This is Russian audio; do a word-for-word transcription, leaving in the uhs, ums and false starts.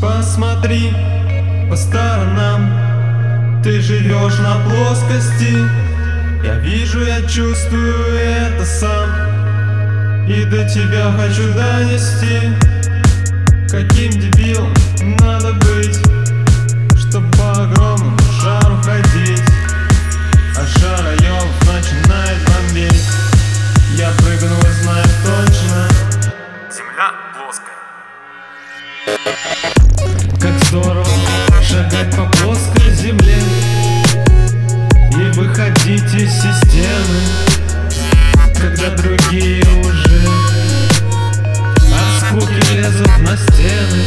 Посмотри по сторонам, ты живешь на плоскости. Я вижу, я чувствую это сам, и до тебя хочу донести. Каким дебилом надо быть, чтоб по огромному шару ходить, а шар районов начинает бомбить. Я прыгну и знаю точно: Земля плоская. как здорово шагать по плоской земле и выходить из системы, когда другие уже от скуки лезут на стены.